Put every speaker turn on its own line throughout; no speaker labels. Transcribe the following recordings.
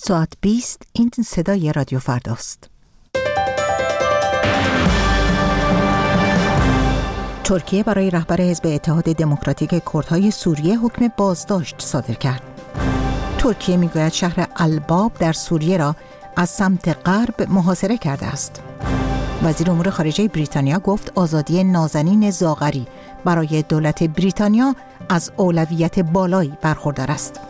ساعت 20 این صدای رادیو فرداست. ترکیه برای رهبر حزب اتحاد دموکراتیک کردهای سوریه حکم بازداشت صادر کرد. ترکیه میگوید شهر الباب در سوریه را از سمت غرب محاصره کرده است. وزیر امور خارجه بریتانیا گفت آزادی نازنین زاغری برای دولت بریتانیا از اولویت بالایی برخوردار است.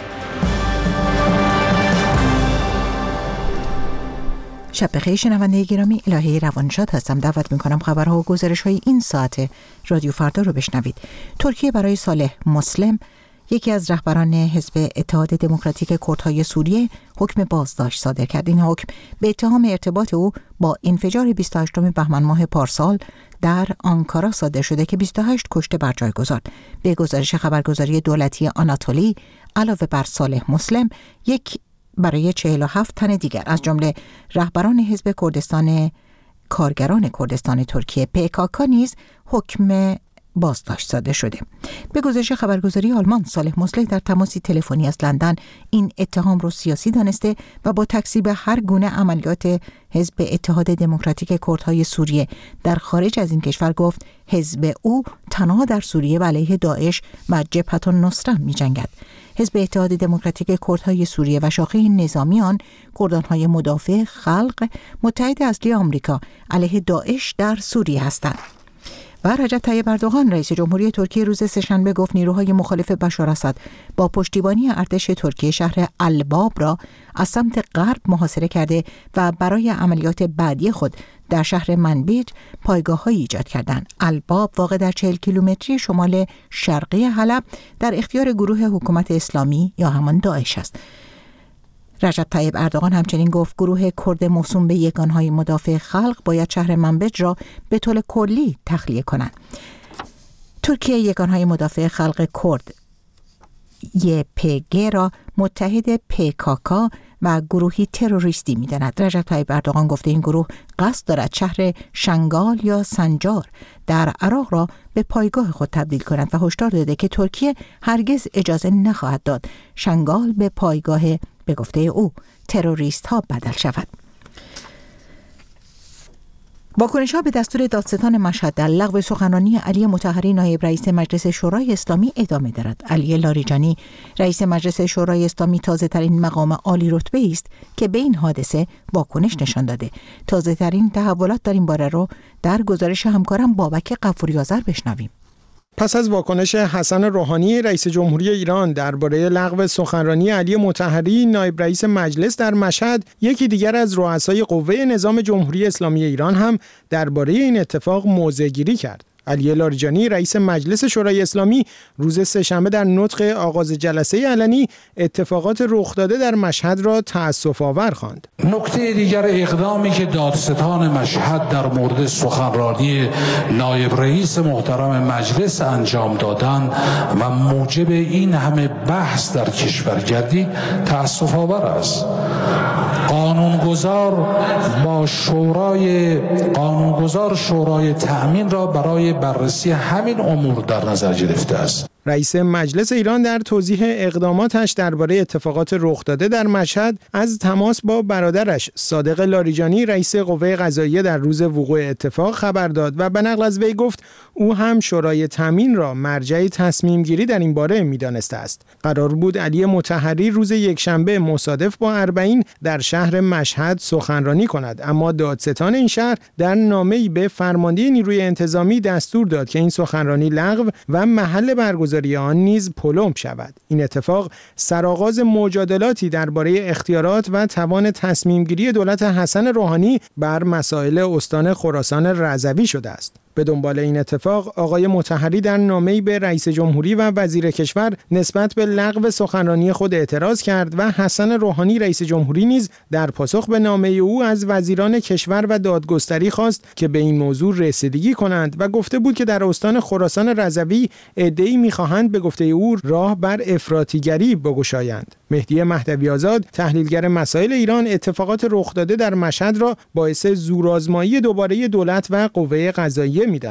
شب بخیر شنونده گرامی، الهه روانشاد هستم. دعوت میکنم خبرها و گزارش‌های این ساعت رادیو فردا رو بشنوید. ترکیه برای صالح مسلم، یکی از رهبران حزب اتحاد دموکراتیک کردهای سوریه، حکم بازداشت صادر کرد. این حکم به اتهام ارتباط او با انفجار 28 بهمن ماه پارسال در آنکارا صادر شده که 28 کشته بر جای گذارد. به گزارش خبرگزاری دولتی آناتولی، علاوه بر صالح مسلم، برای 47 تن دیگر از جمله رهبران حزب کردستان کارگران کردستان ترکیه PKK نیز حکم بازداشت صادر شده. به گزارش خبرگزاری آلمان، صالح مسلم در تماسی تلفنی از لندن این اتهام را سیاسی دانسته و با تکذیب هر گونه عملیات حزب اتحاد دموکراتیک کردهای سوریه در خارج از این کشور گفت حزب او تنها در سوریه و علیه داعش و جبهة النصره می‌جنگد. حزب اتحاد دموکراتیک کردهای سوریه و شاخه نظامی آن، کردان‌های مدافع خلق، متحد اصلی آمریکا علیه داعش در سوریه هستند. و رجب طیب اردوغان رئیس جمهوری ترکیه روز سه‌شنبه گفت نیروهای مخالف بشار اسد با پشتیبانی ارتش ترکیه شهر الباب را از سمت غرب محاصره کرده و برای عملیات بعدی خود در شهر منبیج پایگاه‌هایی ایجاد کردند. الباب واقع در 40 کیلومتری شمال شرقی حلب در اختیار گروه حکومت اسلامی یا همان داعش است. رجب طیب اردوغان همچنین گفت گروه کرد موسوم به یگانهای مدافع خلق باید شهر منبج را به طور کلی تخلیه کنند. ترکیه یگانهای مدافع خلق کرد YPG را متحد PKK و گروهی تروریستی می‌داند. رجب طیب اردوغان گفته این گروه قصد دارد شهر شنگال یا سنجار در عراق را به پایگاه خود تبدیل کند و هشدار داده که ترکیه هرگز اجازه نخواهد داد شنگال به پایگاه به گفته او تروریست ها بدل شود. واکنش‌ها به دستور دادستان مشهد در لغو سخنرانی علی مطهری نایب رئیس مجلس شورای اسلامی ادامه دارد. علی لاریجانی رئیس مجلس شورای اسلامی تازه‌ترین مقام عالی رتبه است که به این حادثه واکنش نشان داده. تازه‌ترین تحولات در این باره رو در گزارش همکارم بابک غفوری‌آذر بشنویم.
پس از واکنش حسن روحانی رئیس جمهوری ایران درباره لغو سخنرانی علی مطهری نایب رئیس مجلس در مشهد، یکی دیگر از رؤسای قوه نظام جمهوری اسلامی ایران هم درباره این اتفاق موضع‌گیری کرد. علی لاریجانی رئیس مجلس شورای اسلامی روز سه‌شنبه در نطق آغاز جلسه علنی اتفاقات رخ داده در مشهد را تأسف‌آور خواند.
نکته دیگر اقدامی که دادستان مشهد در مورد سخنرانی نایب رئیس محترم مجلس انجام دادن و موجب این همه بحث در کشور گردید تأسف‌آور است. قانونگذار شورای تأمین را برای بررسی همین امور در نظر گرفته است.
رئیس مجلس ایران در توضیح اقداماتش درباره اتفاقات رخ داده در مشهد از تماس با برادرش صادق لاریجانی رئیس قوه قضاییه در روز وقوع اتفاق خبر داد و به نقل از وی گفت او هم شورای تامین را مرجع تصمیم گیری در این باره می‌دانسته است. قرار بود علی مطهری روز یکشنبه مصادف با اربعین در شهر مشهد سخنرانی کند، اما دادستان این شهر در نامه‌ای به فرمانده نیروی انتظامی دستور داد که این سخنرانی لغو و محل برگزاری آن نیز پلم شود. این اتفاق سرآغاز مجادلاتی درباره اختیارات و توان تصمیم گیری دولت حسن روحانی بر مسائل استان خراسان رضوی شده است. به دنبال این اتفاق آقای مطهری در نامه‌ای به رئیس جمهوری و وزیر کشور نسبت به لغو سخنرانی خود اعتراض کرد و حسن روحانی رئیس جمهوری نیز در پاسخ به نامه او از وزیران کشور و دادگستری خواست که به این موضوع رسیدگی کنند و گفته بود که در استان خراسان رضوی عده‌ای می‌خواهند به گفته او راه بر افراطیگری بگشایند. مهدی مهدوی آزاد تحلیلگر مسائل ایران اتفاقات رخ داده در مشهد را باعث زورآزمایی دوباره دولت و قوه قضاییه می‌داند.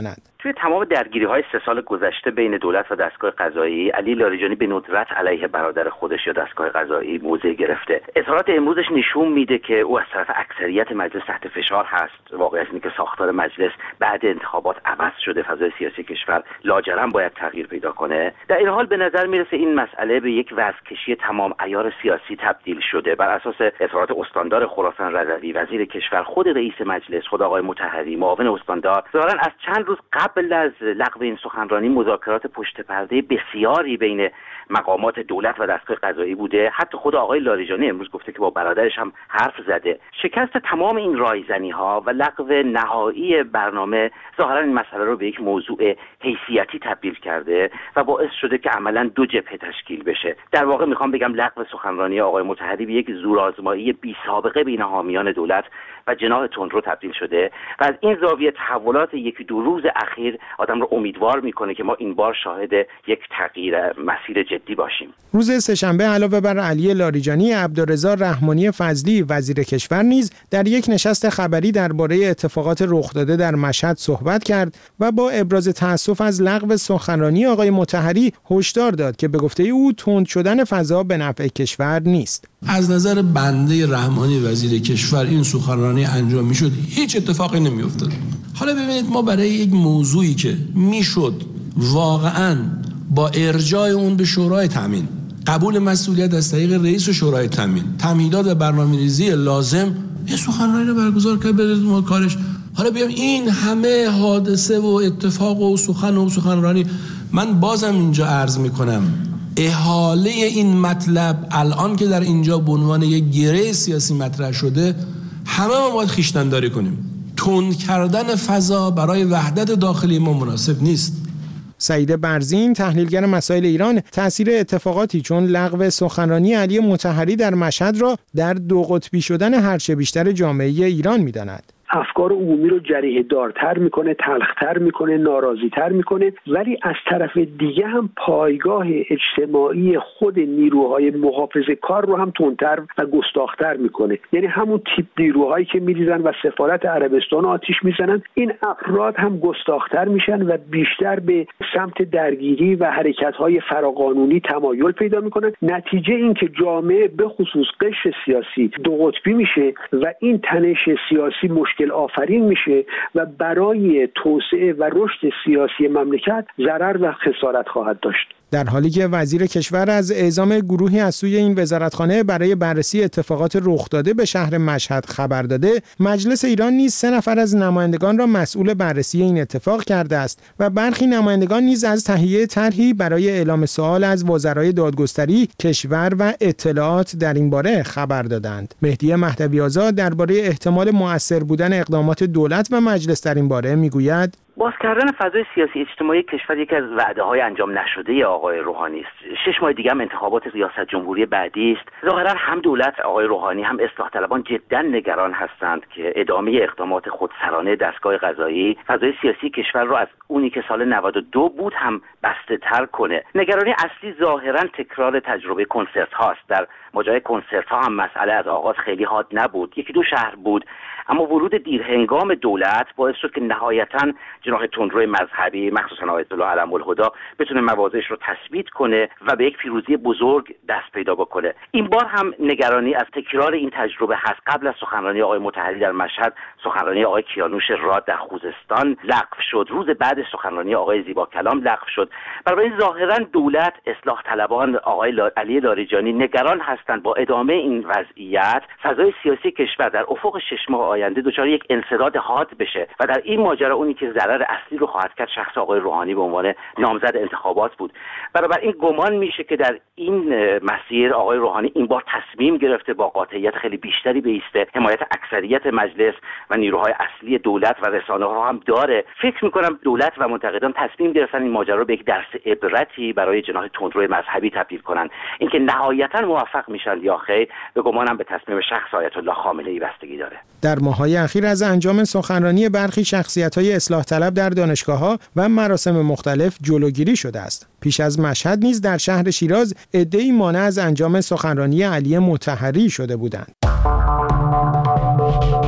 توی تمام درگیری‌های 3 سال گذشته بین دولت و دستگاه قضایی، علی لاریجانی به ندرت علیه برادر خودش یا دستگاه قضایی موضع گرفته. اظهارات امروزش نشون میده که او از طرف اکثریت مجلس تحت فشار هست. واقعیت اینه که ساختار مجلس بعد انتخابات عوض شده، فضای سیاسی کشور لاجرم باید تغییر پیدا کنه. در این حال به نظر میرسه این مسئله به یک وضع‌کشی تمام عیار سیاسی تبدیل شده. بر اساس اظهارات استاندار خراسان رضوی، وزیر کشور، خود رئیس مجلس، خود آقای مطهری، معاون استاندار، ظاهرا از چند روز قبل از لغو این سخنرانی مذاکرات پشت پرده بسیاری بین مقامات دولت و دستگاه قضایی بوده. حتی خود آقای لاریجانی امروز گفته که با برادرش هم حرف زده. شکست تمام این رایزنی‌ها و لغو نهایی برنامه ظاهرا این مسئله رو به یک موضوع حیثیتی تبدیل کرده و باعث شده که عملاً 2 جبهه تشکیل بشه. در واقع میخوام بگم لغو سخنرانی آقای مطهری به یک زورآزمایی بی سابقه بین حامیان دولت و جناح تندرو تبدیل شده و از این زاویه تحولات 1-2 روز اخیر آدم رو امیدوار میکنه که ما این بار شاهد یک تغییر مسیر جدی باشیم.
روز سه‌شنبه علاوه بر علی لاریجانی، عبدالرضا رحمانی فضلی وزیر کشور نیز در یک نشست خبری درباره اتفاقات رخ داده در مشهد صحبت کرد و با ابراز تأسف از لغو سخنرانی آقای مطهری هشدار داد که به گفته او تند شدن فضا به نفع کشور نیست.
از نظر بنده رحمانی وزیر کشور این سخنرانی انجام میشد هیچ اتفاقی نمیافتاد. حالا ببینید ما برای یک موضوعی که میشد واقعاً با ارجاع اون به شورای تامین، قبول مسئولیت از طریق رئیس شورای تامین، تمهیدات و برنامه‌ریزی لازم، یه سخنرانی رو برگزار کرد برای ما کارش. حالا بیام این همه حادثه و اتفاق و سخنرانی، من بازم اینجا عرض میکنم احاله این مطلب الان که در اینجا به عنوان یک گره سیاسی مطرح شده، همه ما باید خویشتن‌داری کنیم. تند کردن فضا برای وحدت داخلی ما مناسب نیست.
سعید برزین، تحلیلگر مسائل ایران، تأثیر اتفاقاتی چون لغو سخنرانی علی مطهری در مشهد را در 2 قطبی شدن هرچه بیشتر جامعه ایران می‌داند.
افکار عمومی رو جریحه دارتر میکنه، تلختر میکنه، ناراضی‌تر میکنه، ولی از طرف دیگه هم پایگاه اجتماعی خود نیروهای محافظه کار رو هم تندتر و گستاخ‌تر میکنه. یعنی همون تیپ نیروهایی که میریزن و سفارت عربستان آتش میزنن، این افراد هم گستاخ‌تر میشن و بیشتر به سمت درگیری و حرکت‌های فراقانونی تمایل پیدا میکنن. نتیجه این که جامعه به خصوص قشر سیاسی 2 قطبی میشه و این تنش سیاسی مشکل آفرین میشه و برای توسعه و رشد سیاسی مملکت ضرر و خسارت خواهد داشت.
در حالی که وزیر کشور از اعزام گروهی از سوی این وزارتخانه برای بررسی اتفاقات رخ داده به شهر مشهد خبر داده، مجلس ایران نیز 3 نفر از نمایندگان را مسئول بررسی این اتفاق کرده است و برخی نمایندگان نیز از تهیه طرحی برای اعلام سوال از وزرای دادگستری، کشور و اطلاعات در این باره خبر دادند. مهدی مهدوی‌آزاد درباره احتمال مؤثر بودن اقدامات دولت و مجلس در این باره میگوید:
باز کردن فضای سیاسی اجتماعی کشور یکی از وعده‌های انجام نشده آقای روحانی است. 6 ماه دیگه هم انتخابات ریاست جمهوری بعدی است. ظاهرا هم دولت آقای روحانی هم اصلاح طلبان جدا نگران هستند که ادامه اقدامات خودسرانه دستگاه قضایی فضای سیاسی کشور رو از اونی که سال 92 بود هم بسته‌تر کنه. نگرانی اصلی ظاهرا تکرار تجربه کنسرت هاست. در ماجرای کنسرت ها هم مسئله از آغاز خیلی حاد نبود. 1-2 شهر بود، اما ورود دیرهنگام دولت باعث شد که نهایتاً جناح تندروی مذهبی مخصوصاً آیت الله علم الهدی بتونه مواضعش رو تثبیت کنه و به یک پیروزی بزرگ دست پیدا بکنه. این بار هم نگرانی از تکرار این تجربه هست. قبل از سخنرانی آقای مطهری در مشهد، سخنرانی آقای کیانوش راد در خوزستان لغو شد. روز بعد سخنرانی آقای زیبا کلام لغو شد. بنابراین ظاهراً دولت، اصلاح طلبان، آقای علی لاریجانی نگران هستند با ادامه این وضعیت فضای سیاسی کشور در افق 6 ماه آینده دچار یک انسداد حاد بشه و در این ماجرا اونی که ضرر اصلی رو خواهد کرد شخص آقای روحانی به عنوان نامزد انتخابات بود. بنابراین گمان میشه که در این مسیر آقای روحانی این بار تصمیم گرفته با قاطعیت خیلی بیشتری بایسته. حمایت اکثریت مجلس و نیروهای اصلی دولت و رسانه‌ها رو هم داره. فکر میکنم دولت و منتقدان تصمیم گرفتن این ماجرا رو به یک درس عبرتی برای جناح تندروی مذهبی تبدیل کنن. اینکه نهایتا موفق میشن یا خیر، به گمانم به تصمیم شخص آیت الله خامنه‌ای بستگی داره.
در ماه‌های اخیر از انجام سخنرانی برخی شخصیت‌های اصلاح طلب در دانشگاه‌ها و مراسم مختلف جلوگیری شده است. پیش از مشهد نیز در شهر شیراز عده‌ای مانع از انجام سخنرانی علی مطهری شده بودند.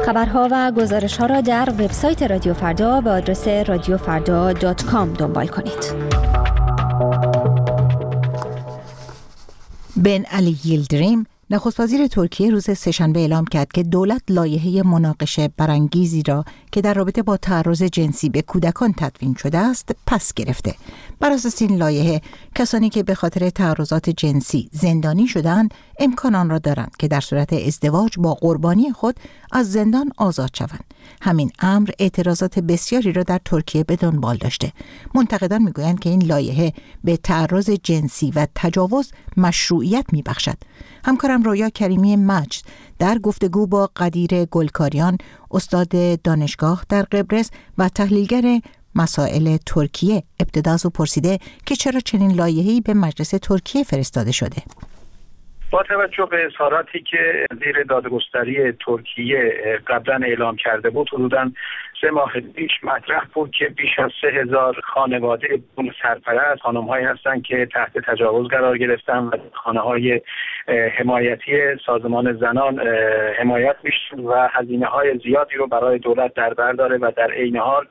خبرها و گزارش‌ها را در وبسایت رادیو فردا به آدرس radiofarda.com دنبال کنید.
بن علی ییلدریم نخست وزیر ترکیه روز سه‌شنبه اعلام کرد که دولت لایحه مناقشه برانگیزی را که در رابطه با تعرض جنسی به کودکان تدوین شده است پس گرفته. بر اساس این لایحه کسانی که به خاطر تعرضات جنسی زندانی شدند امکان آن را دارند که در صورت ازدواج با قربانی خود از زندان آزاد شوند. همین امر اعتراضات بسیاری را در ترکیه به دنبال داشته. منتقدان میگویند که این لایحه به تعرض جنسی و تجاوز مشروعیت میبخشد. همکارم رویا کریمی مجد در گفتگو با قدیر گلکاریان، استاد دانشگاه در قبرس و تحلیلگر مسائل ترکیه، ابتدا از او پرسیده که چرا چنین لایحه‌ای به مجلس ترکیه فرستاده شده.
با توجه به اظهاراتی که وزیر دادگستری ترکیه قبلا اعلام کرده بود، حدوداً 3 ماه پیش مطرح بود که بیش از 3000 خانواده بدون سرپرست، خانم‌هایی هستند که تحت تجاوز قرار گرفتن و خانه‌های حمایتی سازمان زنان حمایت میشن و هزینه‌های زیادی رو برای دولت در بر داره و در عین حال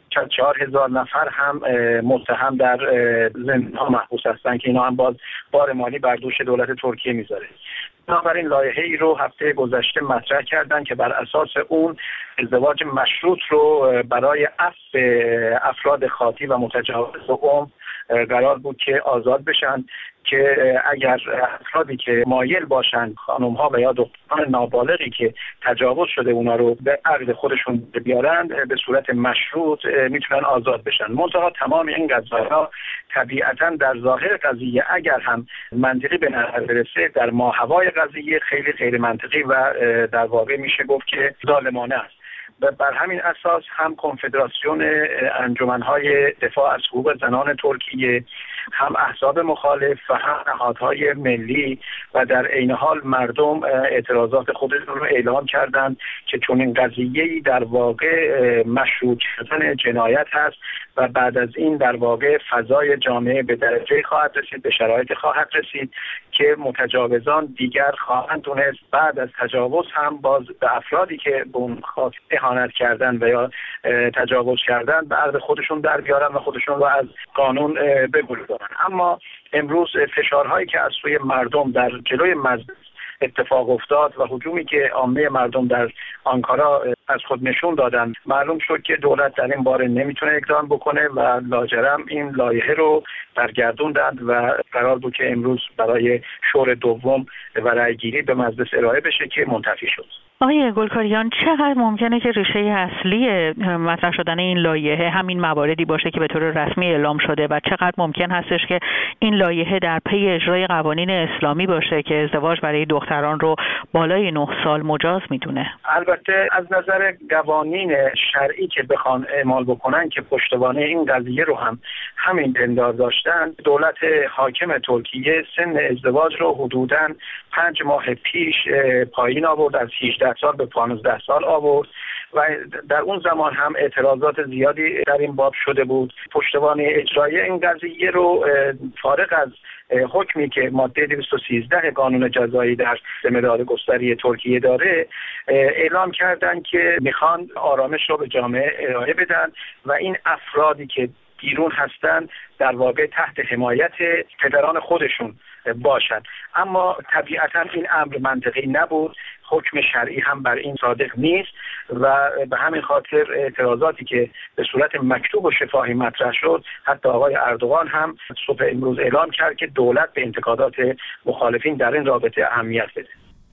4000 نفر هم متهم در زندان محبوس هستند که اینا هم باز بار مالی بر دوش دولت ترکیه میذاره. بنابراین لایحه‌ای رو هفته گذشته مطرح کردن که بر اساس اون ازدواج مشروط رو برای عفو افراد خاطی و متجاوز عمر قرار بود که آزاد بشن، که اگر افرادی که مایل باشن خانم‌ها و یا دختران نابالغی که تجاوز شده اونا رو به عقد خودشون بیارن به صورت مشروط میتونن آزاد بشن. منتها تمام این قضایا طبیعتاً در ظاهر قضیه اگر هم منطقی به نظر برسه، در ماهوای قضیه خیلی غیر منطقی و در واقع میشه گفت که ظالمانه است. بر همین اساس هم کنفدراسیون انجمن‌های دفاع از حقوق زنان ترکیه، هم احزاب مخالف و هم نهادهای ملی و در عین حال مردم اعتراضات خودشون رو اعلام کردند که چون این قضیه‌ای در واقع مشروط شدن جنایت هست و بعد از این در واقع فضای جامعه به درجه خواهد رسید، به شرایط خواهد رسید که متجاوزان دیگر خواهند تونست بعد از تجاوز هم باز به افرادی که به اون خاطر اهانت کردن و یا تجاوز کردن به عرض خودشون در بیارن و خودشون رو از قانون بگریزانن. اما امروز فشارهایی که از سوی مردم در جلوی مجلس اتفاق افتاد و هجومی که عامه مردم در آنکارا از خود نشون دادن، معلوم شد که دولت در این باره نمیتونه اقدام بکنه و لاجرم این لایحه رو برگردوندند و قرار بود که امروز برای شور دوم و رأیگیری به مجلس ارائه بشه که منتفی شد.
آقای گلکاریان، چقدر ممکنه که ریشه اصلی مطرح شدن این لایحه همین مواردی باشه که به طور رسمی اعلام شده و چقدر ممکن هستش که این لایحه در پی اجرای قوانین اسلامی باشه که ازدواج برای دختران رو بالای 9 سال مجاز میدونه؟
البته از نظر قوانین شرعی که بخوان اعمال بکنن که پشتوانه این قضیه رو هم همین پندار داشتن، دولت حاکم ترکیه سن ازدواج رو حدوداً 5 ماه پیش پایین آورد، از 18 سال به 15 سال آورد و در اون زمان هم اعتراضات زیادی در این باب شده بود. پشتوانه اجرایی این قضیه رو فارغ از حکمی که ماده 213 قانون جزایی در دادگستری ترکیه داره اعلام کردن که میخوان آرامش رو به جامعه ارائه بدن و این افرادی که بیرون هستن در واقع تحت حمایت پدران خودشون باشند. اما طبیعتا این امر منطقی نبود، حکم شرعی هم بر این صادق نیست و به همین خاطر اعتراضاتی که به صورت مکتوب و شفاهی مطرح شد، حتی آقای اردوغان هم صبح امروز اعلام کرد که دولت به انتقادات مخالفین در این رابطه اهمیت بده.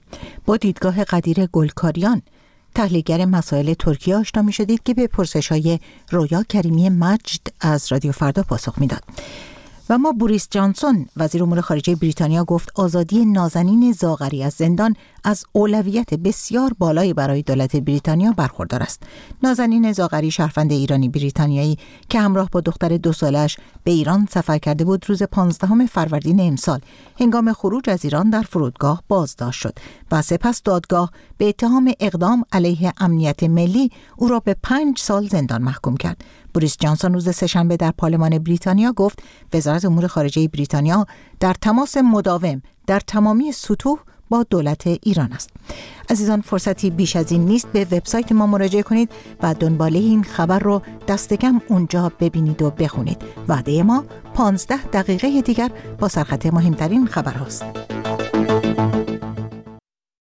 با دیدگاه قدیر گلکاریان، تحلیلگر مسائل ترکیه آشنا می شدید که به پرسش‌های رویا کریمی مجد از رادیو فردا پاسخ میداد. و ما بوریس جانسون وزیر امور خارجه بریتانیا گفت آزادی نازنین زاغری از زندان از اولویت بسیار بالایی برای دولت بریتانیا برخوردار است. نازنین زاغری شهروند ایرانی بریتانیایی که همراه با دختر 2 سالش به ایران سفر کرده بود، روز 15 فروردین امسال هنگام خروج از ایران در فرودگاه بازداشت شد و سپس دادگاه به اتهام اقدام علیه امنیت ملی او را به 5 سال زندان محکوم کرد. بوریس جانسون روز سه‌شنبه در پارلمان بریتانیا گفت وزارت امور خارجه بریتانیا در تماس مداوم در تمامی سطوح با دولت ایران است. عزیزان، فرصتی بیش از این نیست. به وبسایت ما مراجعه کنید و دنباله این خبر رو دستکم اونجا ببینید و بخونید. وعده ما 15 دقیقه دیگر با سرخط مهمترین خبر هاست.